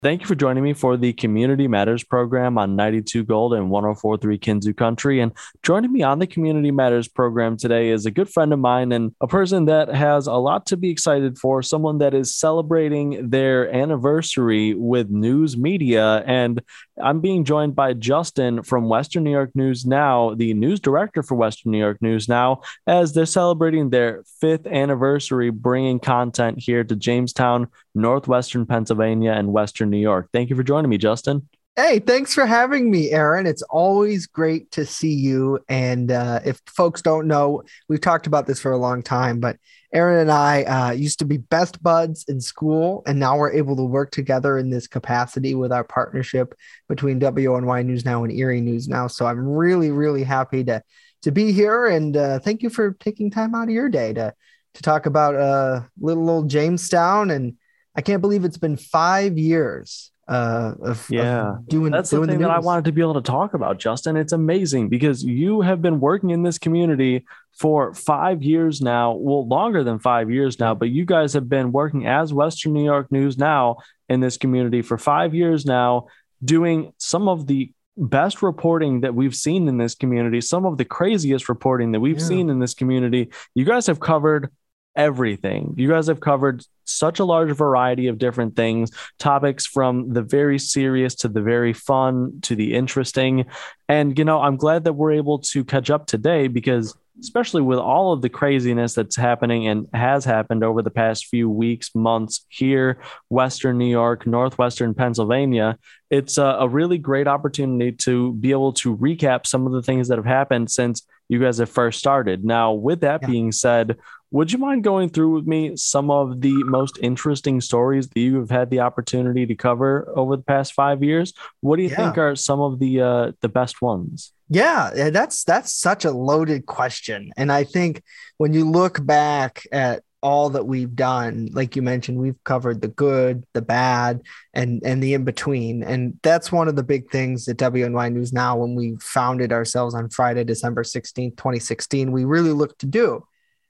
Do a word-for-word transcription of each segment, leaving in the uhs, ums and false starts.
Thank you for joining me for the Community Matters program on ninety-two Gold and one oh four point three Kinzu Country. And joining me on the Community Matters program today is a good friend of mine and a person that has a lot to be excited for, someone that is celebrating their anniversary with news media. And I'm being joined by Justin from Western New York News Now, the news director for Western New York News Now, as they're celebrating their fifth anniversary, bringing content here to Jamestown, Northwestern Pennsylvania, and Western New York. Thank you for joining me, Justin. Hey, thanks for having me, Aaron. It's always great to see you. And uh, if folks don't know, we've talked about this for a long time, but Aaron and I uh, used to be best buds in school, and now we're able to work together in this capacity with our partnership between W O N Y News Now and Erie News Now. So I'm really, really happy to to be here, and uh, thank you for taking time out of your day to to talk about uh, little old Jamestown. And I can't believe it's been five years uh, of, Yeah, of doing that's the doing the thing that I news. wanted to be able to talk about, Justin. It's amazing because you have been working in this community for five years now, well, longer than five years now, but you guys have been working as Western New York News Now in this community for five years now, doing some of the best reporting that we've seen in this community, some of the craziest reporting that we've Yeah. seen in this community. You guys have covered everything. You guys have covered such a large variety of different things, topics from the very serious to the very fun to the interesting. And, you know, I'm glad that we're able to catch up today because, especially with all of the craziness that's happening and has happened over the past few weeks, months here, Western New York, Northwestern Pennsylvania, it's a, a really great opportunity to be able to recap some of the things that have happened since you guys have first started. Now, with that Yeah. being said, would you mind going through with me some of the most interesting stories that you have had the opportunity to cover over the past five years? What do you think Yeah. are some of the uh, the best ones? Yeah, yeah, that's that's such a loaded question. And I think when you look back at all that we've done, like you mentioned, we've covered the good, the bad, and and the in between. And that's one of the big things at W N Y News Now, when we founded ourselves on Friday, December sixteenth, twenty sixteen, we really looked to do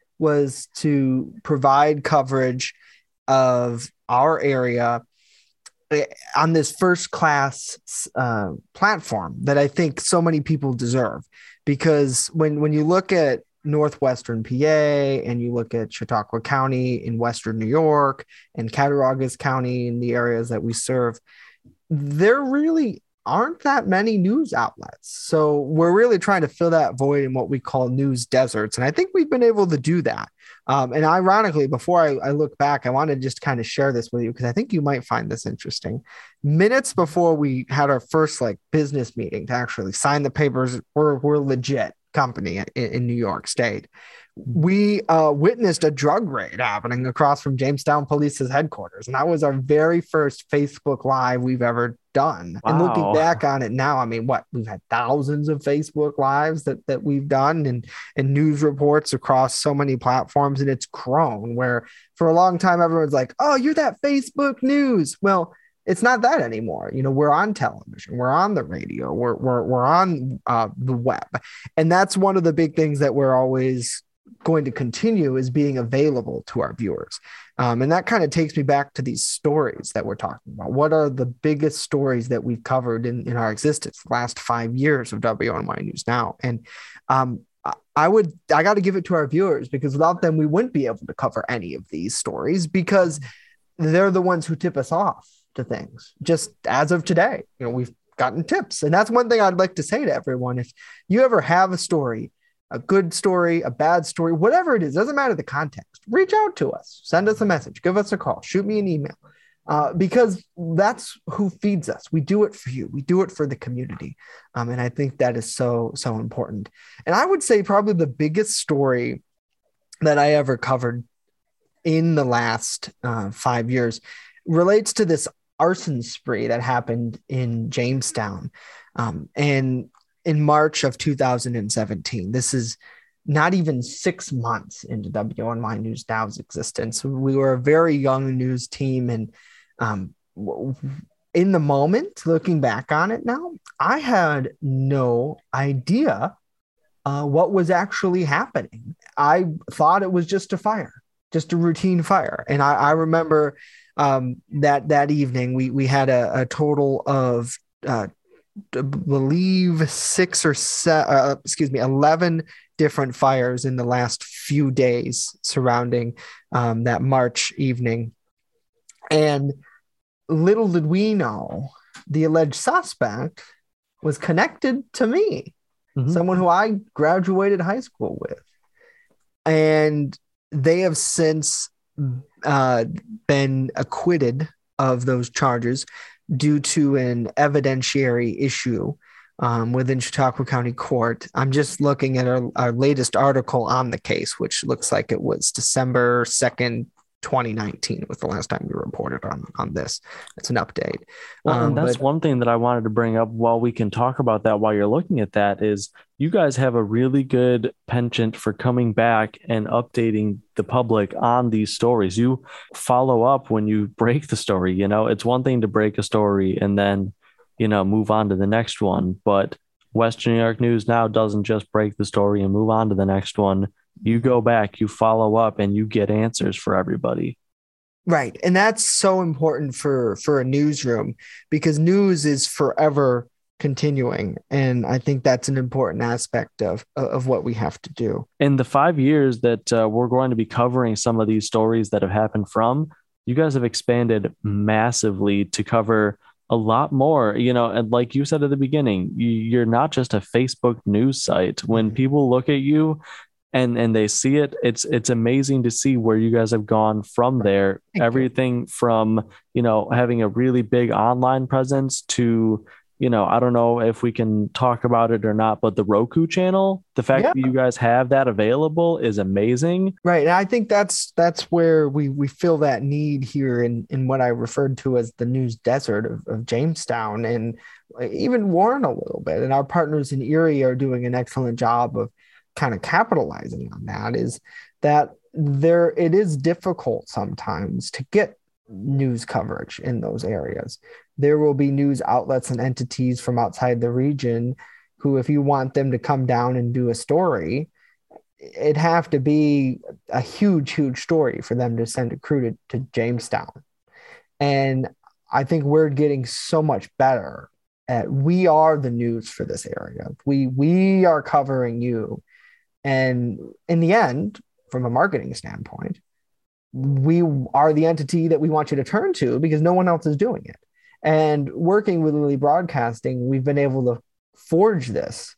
was to provide coverage of our area eh, on this first class uh, platform that I think so many people deserve. Because when, when you look at Northwestern P A and you look at Chautauqua County in Western New York and Cattaraugus County in the areas that we serve, there really aren't that many news outlets. So we're really trying to fill that void in what we call news deserts. And I think we've been able to do that. Um, and ironically, before I, I look back, I want to just kind of share this with you because I think you might find this interesting. Minutes before we had our first like business meeting to actually sign the papers, we're, we're legit company in, in New York State. We uh, witnessed a drug raid happening across from Jamestown Police's headquarters. And that was our very first Facebook Live we've ever done. And looking Wow. back on it now, I mean, what we've had thousands of Facebook Lives that, that we've done and, and news reports across so many platforms. And it's grown where for a long time, everyone's like, oh, you're that Facebook news. Well, it's not that anymore. You know, we're on television, we're on the radio, we're, we're, we're on uh, the web. And that's one of the big things that we're always going to continue is being available to our viewers. Um, and that kind of takes me back to these stories that we're talking about. What are the biggest stories that we've covered in, in our existence, the last five years of W N Y News Now? And um, I would, I got to give it to our viewers because without them, we wouldn't be able to cover any of these stories because they're the ones who tip us off to things. Just as of today, you know, we've gotten tips. And that's one thing I'd like to say to everyone. If you ever have a story, a good story, a bad story, whatever it is, doesn't matter the context, reach out to us, send us a message, give us a call, shoot me an email, uh, because that's who feeds us. We do it for you. We do it for the community. Um, and I think that is so, so important. And I would say probably the biggest story that I ever covered in the last uh, five years relates to this arson spree that happened in Jamestown. Um, and in March of two thousand seventeen. This is not even six months into W N Y News Now's existence. We were a very young news team. And um, in the moment, looking back on it now, I had no idea uh, what was actually happening. I thought it was just a fire. just a routine fire. And I, I remember um, that that evening we we had a, a total of uh, I believe six or seven, uh, excuse me, eleven different fires in the last few days surrounding um, that March evening. And little did we know, the alleged suspect was connected to me, mm-hmm. someone who I graduated high school with. And they have since uh, been acquitted of those charges due to an evidentiary issue um, within Chautauqua County Court. I'm just looking at our, our latest article on the case, which looks like it was December second, twenty nineteen was the last time we reported on, on this. It's an update. Well, um, and that's but, one thing that I wanted to bring up while we can talk about that while you're looking at that is you guys have a really good penchant for coming back and updating the public on these stories. You follow up when you break the story. You know, it's one thing to break a story and then, you know, move on to the next one. But Western New York News Now doesn't just break the story and move on to the next one. You go back, you follow up, and you get answers for everybody. Right. And that's so important for, for a newsroom because news is forever continuing. And I think that's an important aspect of, of what we have to do. In the five years that uh, we're going to be covering some of these stories that have happened from, you guys have expanded massively to cover a lot more, you know, and like you said at the beginning, you're not just a Facebook news site. When people look at you, and and they see it, it's it's amazing to see where you guys have gone from there. Thank Everything you. From, you know, having a really big online presence to, you know, I don't know if we can talk about it or not, but the Roku channel, the fact yeah. that you guys have that available is amazing. Right. And I think that's that's where we we feel that need here in, in what I referred to as the news desert of, of Jamestown and even Warren a little bit. And our partners in Erie are doing an excellent job of kind of capitalizing on that, is that there it is difficult sometimes to get news coverage in those areas. There will be news outlets and entities from outside the region who, if you want them to come down and do a story, it'd have to be a huge, huge story for them to send a crew to, to Jamestown. And I think we're getting so much better at, we are the news for this area. We we are covering you. And in the end, from a marketing standpoint, we are the entity that we want you to turn to because no one else is doing it. And working with Lily Broadcasting, we've been able to forge this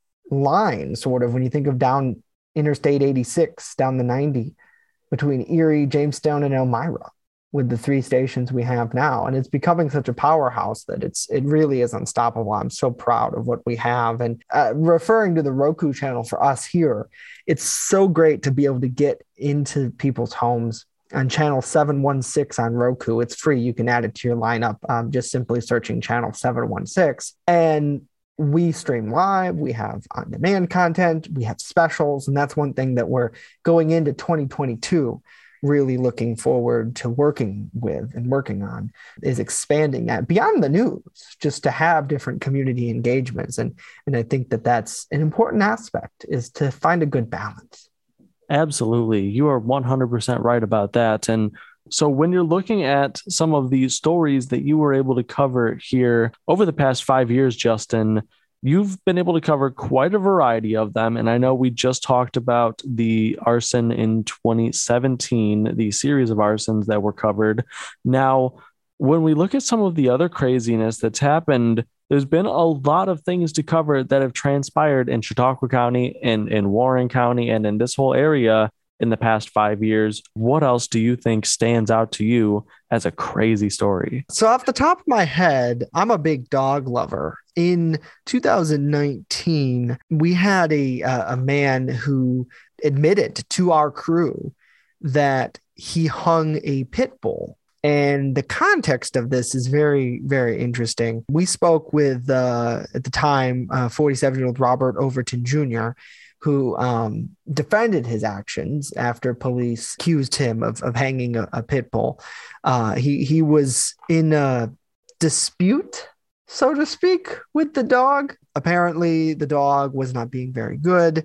line sort of when you think of down Interstate eighty-six, down the ninety, between Erie, Jamestown, and Elmira, with the three stations we have now. And it's becoming such a powerhouse that it's it really is unstoppable. I'm so proud of what we have. And uh, referring to the Roku channel for us here, it's so great to be able to get into people's homes on channel seven one six on Roku. It's free. You can add it to your lineup, um, just simply searching channel seven one six. And we stream live, we have on-demand content, we have specials. And that's one thing that we're going into twenty twenty-two really looking forward to working with and working on, is expanding that beyond the news, just to have different community engagements. And, and I think that that's an important aspect, is to find a good balance. Absolutely. You are one hundred percent right about that. And so when you're looking at some of these stories that you were able to cover here over the past five years, Justin, you've been able to cover quite a variety of them. And I know we just talked about the arson in twenty seventeen, the series of arsons that were covered. Now, when we look at some of the other craziness that's happened, there's been a lot of things to cover that have transpired in Chautauqua County and in Warren County and in this whole area in the past five years. What else do you think stands out to you as a crazy story? So off the top of my head, I'm a big dog lover. In two thousand nineteen, we had a, uh, a man who admitted to our crew that he hung a pit bull. And the context of this is very, very interesting. We spoke with, uh, at the time, uh, forty-seven-year-old Robert Overton Junior, who um, defended his actions after police accused him of, of hanging a, a pit bull. Uh, he, he was in a dispute, so to speak, with the dog. Apparently, the dog was not being very good.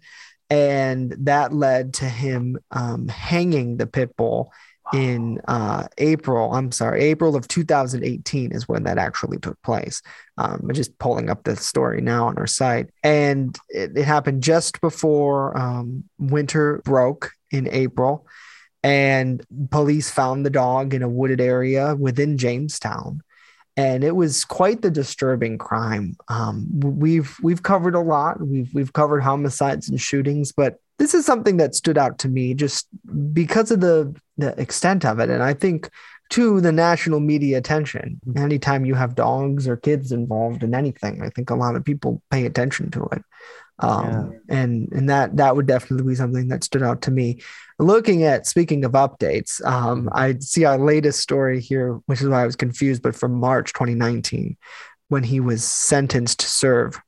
And that led to him um, hanging the pit bull in uh, April. I'm sorry, April of two thousand eighteen is when that actually took place. Um, I'm just pulling up the story now on our site. And it, it happened just before um, winter broke in April. And police found the dog in a wooded area within Jamestown. And it was quite the disturbing crime. Um, we've we've covered a lot. We've we've covered homicides and shootings, but this is something that stood out to me just because of the the extent of it, and I think too the national media attention. Anytime you have dogs or kids involved in anything, I think a lot of people pay attention to it. Um, yeah. and and that that would definitely be something that stood out to me. Looking at, speaking of updates, um, I see our latest story here, which is why I was confused, but from March twenty nineteen, when he was sentenced to serve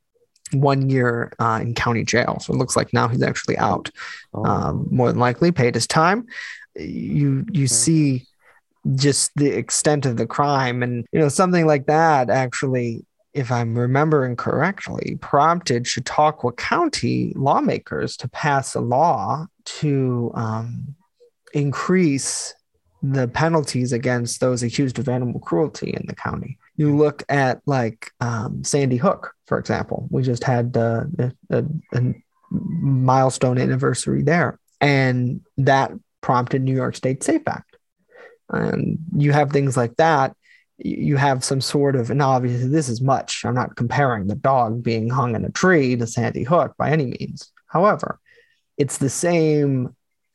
one year uh, in county jail. So it looks like now he's actually out. Oh. Um, more than likely paid his time. You you okay. see just the extent of the crime, and you know something like that actually, if I'm remembering correctly, prompted Chautauqua County lawmakers to pass a law to um, increase the penalties against those accused of animal cruelty in the county. You look at like um, Sandy Hook, for example. We just had uh, a, a, a milestone anniversary there, and that prompted New York State SAFE Act. And you have things like that. You have some sort of, and obviously this is much, I'm not comparing the dog being hung in a tree to Sandy Hook by any means. However, it's the same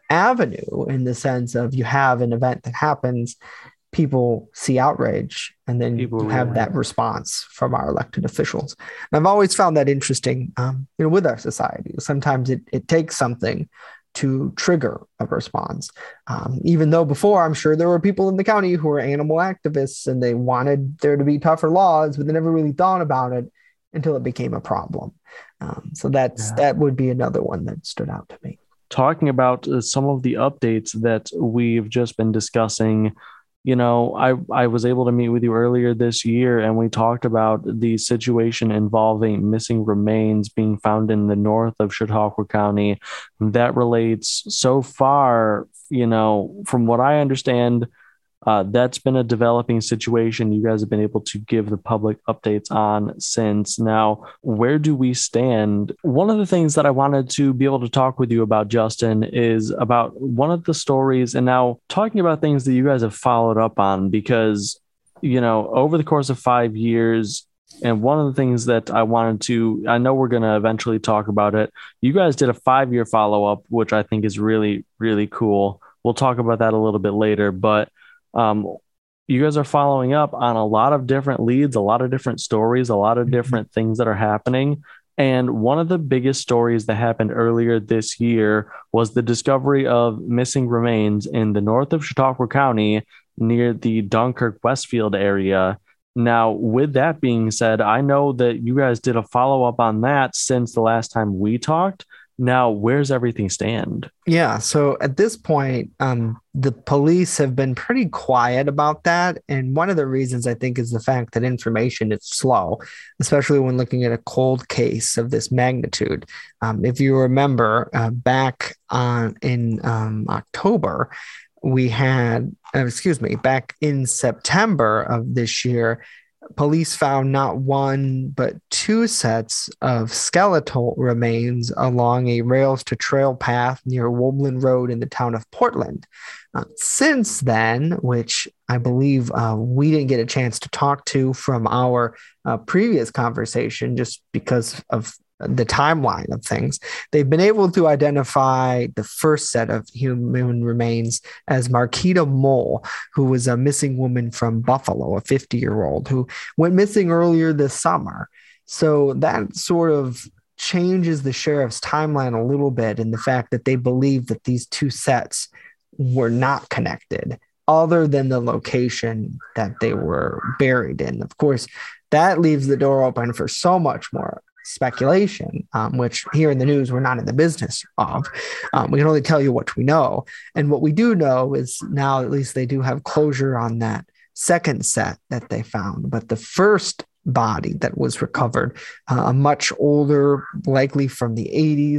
avenue in the sense of you have an event that happens, people see outrage, and then people you have that response from our elected officials. And I've always found that interesting, um, you know, with our society. Sometimes it, it takes something to trigger a response. Um, even though before, I'm sure there were people in the county who were animal activists and they wanted there to be tougher laws, but they never really thought about it until it became a problem. Um, so that's yeah. that would be another one that stood out to me. Talking about uh, some of the updates that we've just been discussing, you know, I, I was able to meet with you earlier this year, and we talked about the situation involving missing remains being found in the north of Chautauqua County. That relates so far, you know, from what I understand, uh, that's been a developing situation you guys have been able to give the public updates on since. Now, where do we stand? One of the things that I wanted to be able to talk with you about, Justin, is about one of the stories, and now talking about things that you guys have followed up on, because, you know, over the course of five years, and one of the things that I wanted to, I know we're going to eventually talk about it. You guys did a five-year follow-up, which I think is really, really cool. We'll talk about that a little bit later, but Um, you guys are following up on a lot of different leads, a lot of different stories, a lot of different things that are happening. And one of the biggest stories that happened earlier this year was the discovery of missing remains in the north of Chautauqua County near the Dunkirk Westfield area. Now, with that being said, I know that you guys did a follow-up on that since the last time we talked. Now, where's everything stand? Yeah, so at this point, um, the police have been pretty quiet about that. And one of the reasons, I think, is the fact that information is slow, especially when looking at a cold case of this magnitude. Um, if you remember, uh, back on in um, October, we had, uh, excuse me, back in September of this year, police found not one, but two sets of skeletal remains along a rails to trail path near Woburn Road in the town of Portland. Uh, since then, which I believe uh, we didn't get a chance to talk to from our uh, previous conversation, just because of the timeline of things, they've been able to identify the first set of human remains as Marquita Mole, who was a missing woman from Buffalo, a fifty-year-old who went missing earlier this summer. So that sort of changes the sheriff's timeline a little bit in the fact that they believe that these two sets were not connected, other than the location that they were buried in. Of course, that leaves the door open for so much more speculation, um, which here in the news, we're not in the business of. Um, we can only tell you what we know. And what we do know is now at least they do have closure on that second set that they found. But the first body that was recovered, uh, a much older, likely from the eighties,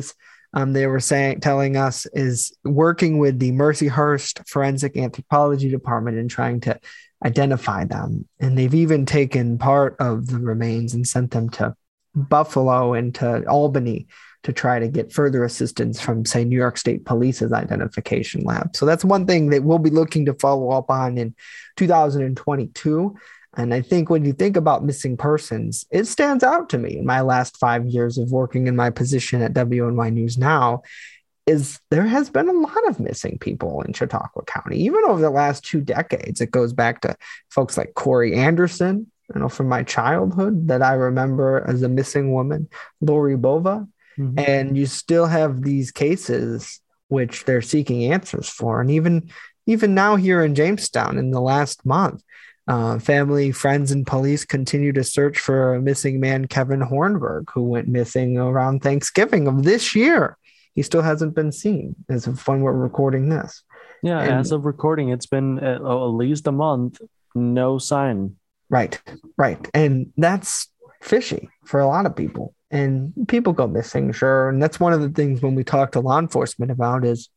um, they were saying, telling us, is working with the Mercyhurst Forensic Anthropology Department and trying to identify them. And they've even taken part of the remains and sent them to Buffalo and to Albany to try to get further assistance from, say, New York State Police's identification lab. So that's one thing that we'll be looking to follow up on in two thousand twenty-two. And I think when you think about missing persons, it stands out to me in my last five years of working in my position at W N Y News Now, is there has been a lot of missing people in Chautauqua County, even over the last two decades. It goes back to folks like Corey Anderson, you know, from my childhood that I remember as a missing woman, Lori Bova. Mm-hmm. And you still have these cases which they're seeking answers for. And even, even now here in Jamestown in the last month, uh, family, friends, and police continue to search for a missing man, Kevin Hornberg, who went missing around Thanksgiving of this year. He still hasn't been seen as of when we're recording this. Yeah, and, as of recording, it's been at, at least a month, no sign. Right, right. And that's fishy for a lot of people. And people go missing, sure. And that's one of the things when we talk to law enforcement about is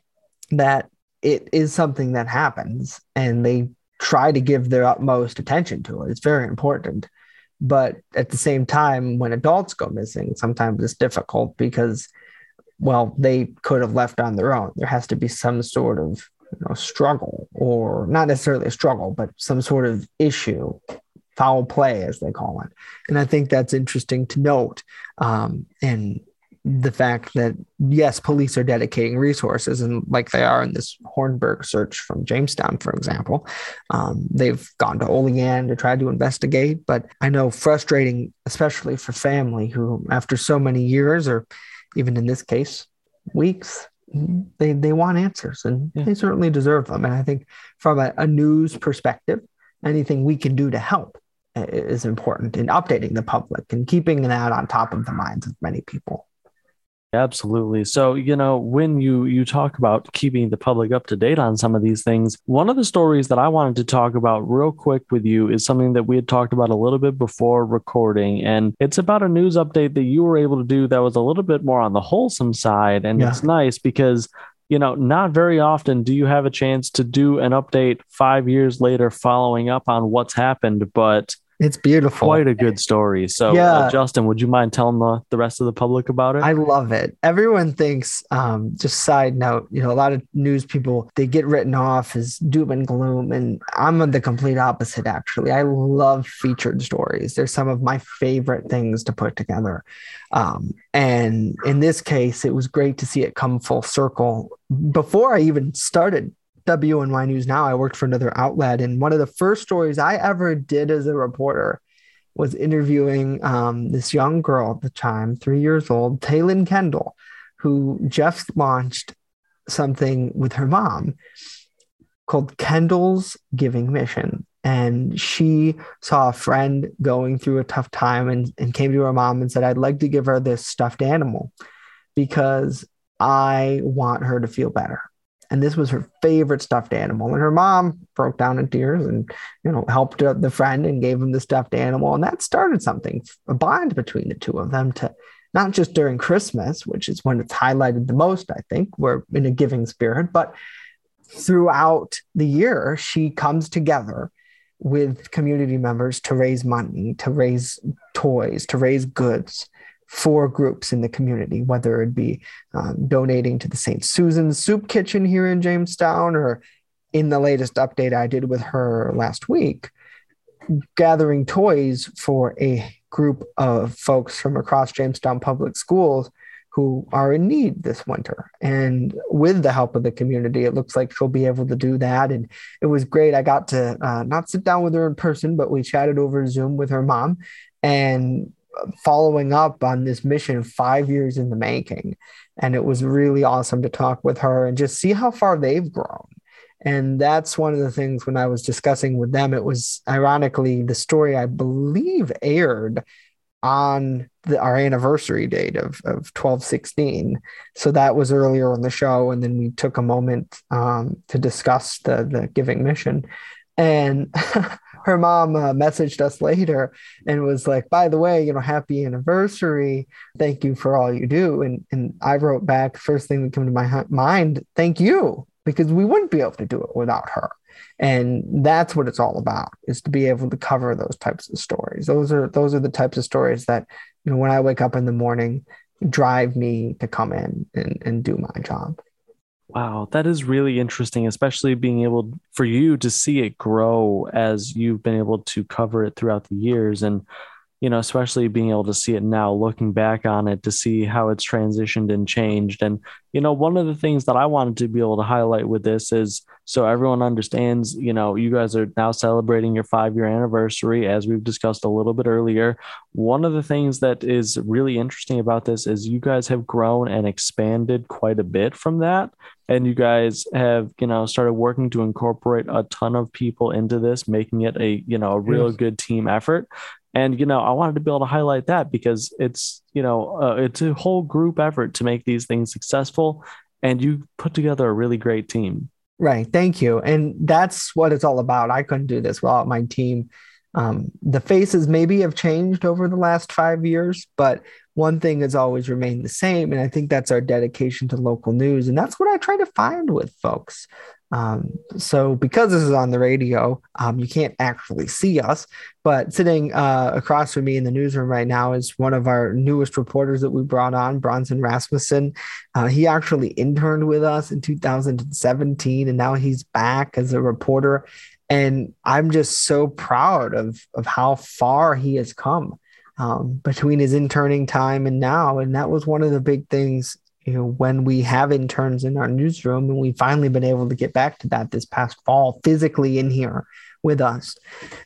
that it is something that happens and they try to give their utmost attention to it. It's very important. But at the same time, when adults go missing, sometimes it's difficult because, well, they could have left on their own. There has to be some sort of, you know, struggle, or not necessarily a struggle, but some sort of issue, foul play, as they call it. And I think that's interesting to note. Um, and the fact that, yes, police are dedicating resources, and like they are in this Hornberg search from Jamestown, for example, um, they've gone to Olean to try to investigate. But I know frustrating, especially for family who, after so many years, or even in this case, weeks, they, they want answers, and yeah. they certainly deserve them. And I think from a, a news perspective, anything we can do to help is important in updating the public and keeping that on top of the minds of many people. Absolutely. So, you know, when you you talk about keeping the public up to date on some of these things, one of the stories that I wanted to talk about real quick with you is something that we had talked about a little bit before recording. And it's about a news update that you were able to do that was a little bit more on the wholesome side. And yeah. it's nice because, you know, not very often do you have a chance to do an update five years later following up on what's happened, but it's beautiful. Quite a good story. So, yeah. uh, Justin, would you mind telling the, the rest of the public about it? I love it. Everyone thinks, um, just side note, you know, a lot of news people, they get written off as doom and gloom. And I'm the complete opposite, actually. I love featured stories. They're some of my favorite things to put together. Um, and in this case, it was great to see it come full circle. Before I even started W N Y News Now, I worked for another outlet, and one of the first stories I ever did as a reporter was interviewing um, this young girl at the time, three years old, Taylin Kendall, who just launched something with her mom called Kendall's Giving Mission. And she saw a friend going through a tough time and, and came to her mom and said, I'd like to give her this stuffed animal because I want her to feel better. And this was her favorite stuffed animal. And her mom broke down in tears and, you know, helped the friend and gave him the stuffed animal. And that started something, a bond between the two of them, to not just during Christmas, which is when it's highlighted the most, I think, we're in a giving spirit, but throughout the year, she comes together with community members to raise money, to raise toys, to raise goods for groups in the community, whether it be um, donating to the Saint Susan's Soup Kitchen here in Jamestown, or in the latest update I did with her last week, gathering toys for a group of folks from across Jamestown Public Schools who are in need this winter. And with the help of the community, it looks like she'll be able to do that. And it was great. I got to uh, not sit down with her in person, but we chatted over Zoom with her mom, and following up on this mission five years in the making. And it was really awesome to talk with her and just see how far they've grown. And that's one of the things when I was discussing with them, it was ironically the story I believe aired on the, our anniversary date of, of twelve sixteen. So that was earlier in the show. And then we took a moment um, to discuss the, the giving mission. And her mom uh, messaged us later and was like, by the way, you know, happy anniversary. Thank you for all you do. And, and I wrote back, first thing that came to my mind, thank you, because we wouldn't be able to do it without her. And that's what it's all about, is to be able to cover those types of stories. Those are those are the types of stories that, you know, when I wake up in the morning, drive me to come in and, and do my job. Wow, that is really interesting, especially being able for you to see it grow as you've been able to cover it throughout the years. And, you know, especially being able to see it now, looking back on it to see how it's transitioned and changed. And, you know, one of the things that I wanted to be able to highlight with this is so everyone understands, you know, you guys are now celebrating your five year anniversary, as we've discussed a little bit earlier. One of the things that is really interesting about this is you guys have grown and expanded quite a bit from that. And you guys have, you know, started working to incorporate a ton of people into this, making it a, you know, a real Yes. good team effort. And, you know, I wanted to be able to highlight that because it's, you know, uh, it's a whole group effort to make these things successful. And you put together a really great team. Right. Thank you. And that's what it's all about. I couldn't do this without my team. Um, the faces maybe have changed over the last five years, but one thing has always remained the same. And I think that's our dedication to local news. And that's what I try to find with folks. Um, so because this is on the radio, um, you can't actually see us, but sitting uh, across from me in the newsroom right now is one of our newest reporters that we brought on, Bronson Rasmussen. Uh, he actually interned with us in two thousand seventeen, and now he's back as a reporter. And I'm just so proud of, of how far he has come um, between his interning time and now. And that was one of the big things, you know, when we have interns in our newsroom, and we've finally been able to get back to that this past fall, physically in here with us.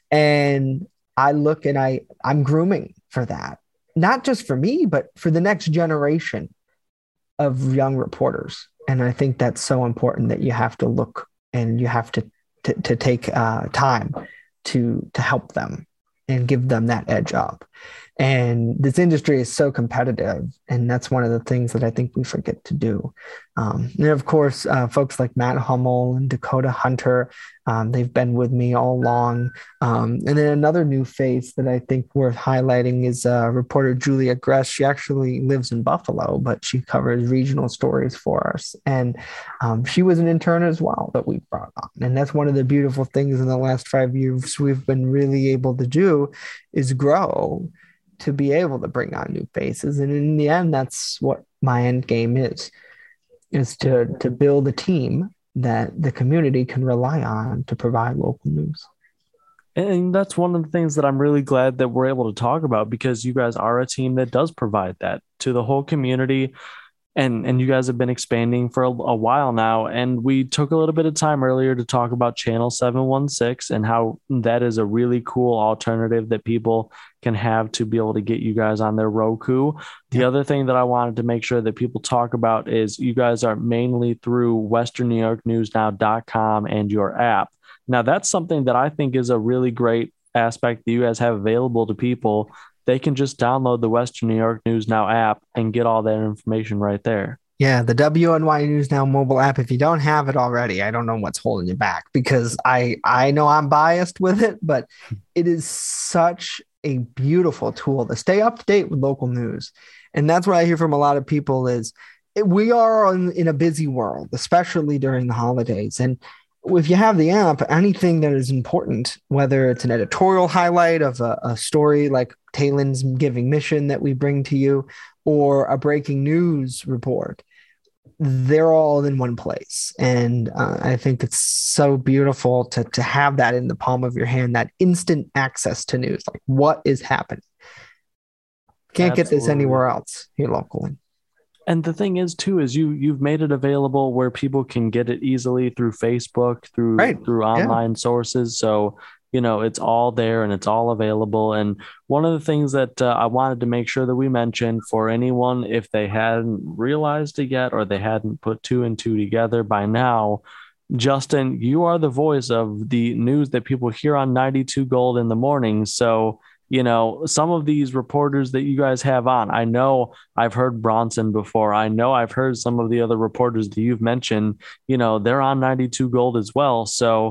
And I look and I, I'm grooming for that, not just for me, but for the next generation of young reporters. And I think that's so important, that you have to look and you have to to, to take uh, time to to help them and give them that edge up. And this industry is so competitive, and that's one of the things that I think we forget to do. Um, and of course, uh, folks like Matt Hummel and Dakota Hunter, um, they've been with me all along. Um, and then another new face that I think worth highlighting is uh, reporter Julia Gress. She actually lives in Buffalo, but she covers regional stories for us. And um, she was an intern as well that we brought on. And that's one of the beautiful things in the last five years we've been really able to do, is grow to be able to bring on new faces. And in the end, that's what my end game is, is to, to build a team that the community can rely on to provide local news. And that's one of the things that I'm really glad that we're able to talk about, because you guys are a team that does provide that to the whole community. And, and you guys have been expanding for a, a while now. And we took a little bit of time earlier to talk about Channel seven one six and how that is a really cool alternative that people can have to be able to get you guys on their Roku. The Yeah. other thing that I wanted to make sure that people talk about is you guys are mainly through western new york news now dot com and your app. Now, that's something that I think is a really great aspect that you guys have available to people. They can just download the Western New York News Now app and get all that information right there. Yeah, the W N Y News Now mobile app. If you don't have it already, I don't know what's holding you back, because I I know I'm biased with it, but it is such a beautiful tool to stay up to date with local news. And that's what I hear from a lot of people is it, we are in, in a busy world, especially during the holidays. And if you have the app, anything that is important, whether it's an editorial highlight of a, a story like Talen's Giving Mission that we bring to you, or a breaking news report, they're all in one place. And uh, I think it's so beautiful to, to have that in the palm of your hand, that instant access to news, like what is happening. Can't Absolutely. Get this anywhere else here locally. And the thing is, too, is you you've made it available where people can get it easily through Facebook, through right. through online yeah. sources. So, you know, it's all there and it's all available. And one of the things that uh, I wanted to make sure that we mentioned for anyone, if they hadn't realized it yet or they hadn't put two and two together by now, Justin, you are the voice of the news that people hear on ninety-two Gold in the morning. So, you know, some of these reporters that you guys have on, I know I've heard Bronson before. I know I've heard some of the other reporters that you've mentioned, you know, they're on ninety-two Gold as well. So,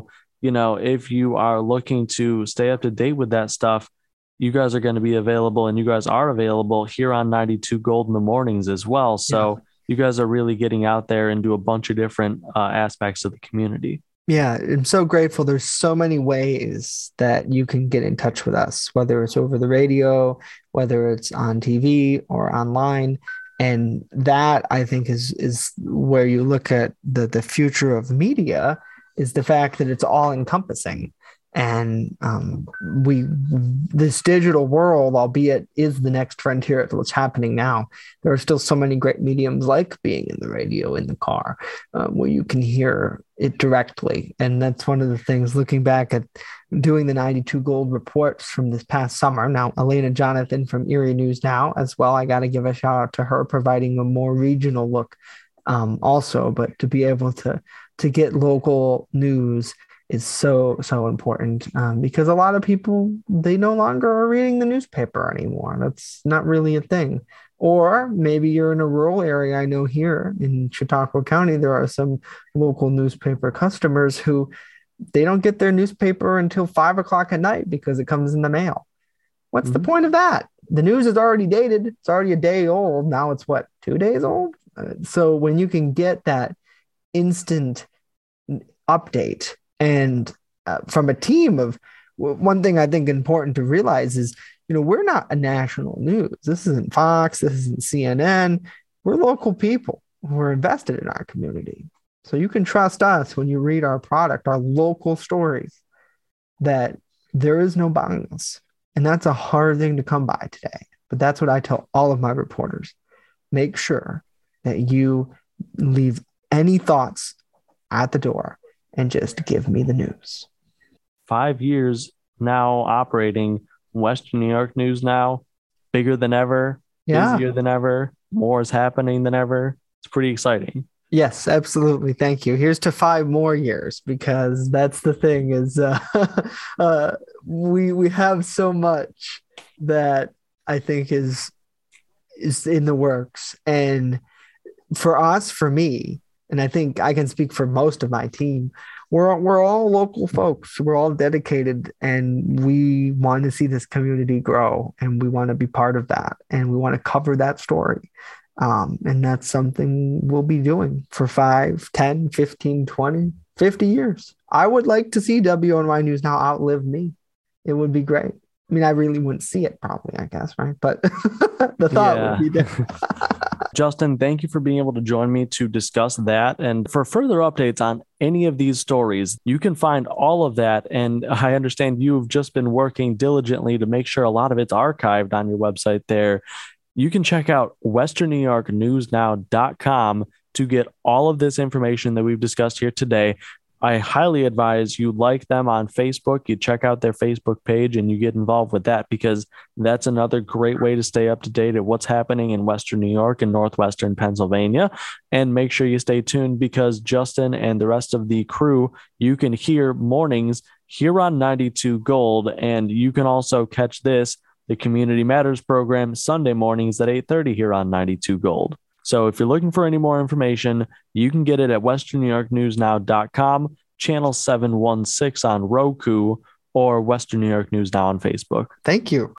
you know, if you are looking to stay up to date with that stuff, you guys are going to be available, and you guys are available here on ninety-two Gold in the mornings as well. So yeah. You guys are really getting out there and do a bunch of different uh, aspects of the community. Yeah, I'm so grateful. There's so many ways that you can get in touch with us, whether it's over the radio, whether it's on T V or online. And that, I think, is is where you look at the, the future of media, is the fact that it's all encompassing. And um, we, this digital world, albeit is the next frontier at what's happening now, there are still so many great mediums like being in the radio, in the car, um, where you can hear it directly. And that's one of the things, looking back at doing the ninety-two Gold reports from this past summer. Now, Elena Jonathan from Erie News Now as well, I got to give a shout out to her, providing a more regional look um, also, but to be able to, to get local news is so, so important um, because a lot of people, they no longer are reading the newspaper anymore. That's not really a thing. Or maybe you're in a rural area. I know here in Chautauqua County, there are some local newspaper customers who they don't get their newspaper until five o'clock at night because it comes in the mail. What's mm-hmm. the point of that? The news is already dated. It's already a day old. Now it's what, two days old? Uh, so when you can get that instant update, and uh, from a team of, one thing I think important to realize is, you know, we're not a national news. This isn't Fox. This isn't C N N. We're local people who are invested in our community. So you can trust us when you read our product, our local stories, that there is no bias. And that's a hard thing to come by today. But that's what I tell all of my reporters. Make sure that you leave any thoughts at the door and just give me the news. Five years now operating, Western New York News Now, bigger than ever, yeah. busier than ever, more is happening than ever. It's pretty exciting. Yes, absolutely. Thank you. Here's to five more years, because that's the thing is uh, uh, we we have so much that I think is is in the works. And for us, for me, and I think I can speak for most of my team, we're, we're all local folks. We're all dedicated, and we want to see this community grow, and we want to be part of that, and we want to cover that story. Um, and that's something we'll be doing for five, ten, fifteen, twenty, fifty years. I would like to see W N Y News Now outlive me. It would be great. I mean, I really wouldn't see it probably, I guess, right? But the thought yeah. would be there. Justin, thank you for being able to join me to discuss that. And for further updates on any of these stories, you can find all of that. And I understand you've just been working diligently to make sure a lot of it's archived on your website there. You can check out western new york news now dot com to get all of this information that we've discussed here today. I highly advise you like them on Facebook. You check out their Facebook page and you get involved with that, because that's another great way to stay up to date at what's happening in Western New York and Northwestern Pennsylvania. And make sure you stay tuned, because Justin and the rest of the crew, you can hear mornings here on ninety-two Gold. And you can also catch this, the Community Matters program, Sunday mornings at eight thirty here on ninety-two Gold. So if you're looking for any more information, you can get it at western new york news now dot com, channel seven one six on Roku, or Western New York News Now on Facebook. Thank you.